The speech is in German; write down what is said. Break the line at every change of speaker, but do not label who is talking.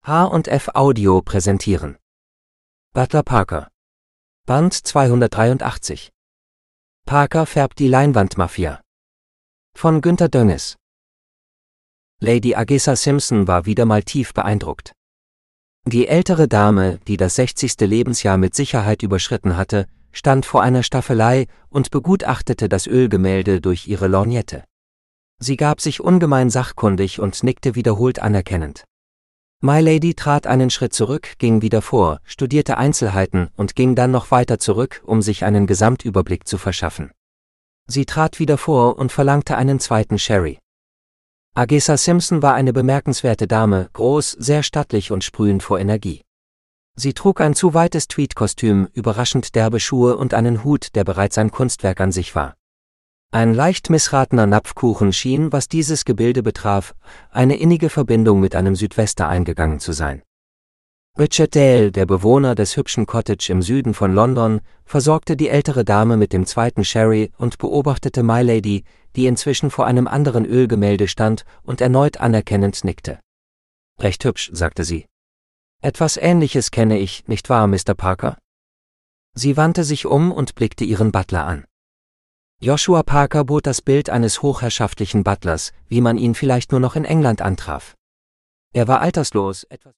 H&F Audio präsentieren. Butler Parker. Band 283. Parker färbt die Leinwandmafia. Von Günter Dönges. Lady Agesa Simpson war wieder mal tief beeindruckt. Die ältere Dame, die das 60. Lebensjahr mit Sicherheit überschritten hatte, stand vor einer Staffelei und begutachtete das Ölgemälde durch ihre Lorgnette. Sie gab sich ungemein sachkundig und nickte wiederholt anerkennend. My Lady trat einen Schritt zurück, ging wieder vor, studierte Einzelheiten und ging dann noch weiter zurück, um sich einen Gesamtüberblick zu verschaffen. Sie trat wieder vor und verlangte einen zweiten Sherry. Agesa Simpson war eine bemerkenswerte Dame, groß, sehr stattlich und sprühend vor Energie. Sie trug ein zu weites Tweedkostüm, überraschend derbe Schuhe und einen Hut, der bereits ein Kunstwerk an sich war. Ein leicht missratener Napfkuchen schien, was dieses Gebilde betraf, eine innige Verbindung mit einem Südwester eingegangen zu sein. Richard Dale, der Bewohner des hübschen Cottage im Süden von London, versorgte die ältere Dame mit dem zweiten Sherry und beobachtete My Lady, die inzwischen vor einem anderen Ölgemälde stand und erneut anerkennend nickte. »Recht hübsch«, sagte sie. »Etwas Ähnliches kenne ich, nicht wahr, Mr. Parker?« Sie wandte sich um und blickte ihren Butler an. Joshua Parker bot das Bild eines hochherrschaftlichen Butlers, wie man ihn vielleicht nur noch in England antraf. Er war alterslos, etwas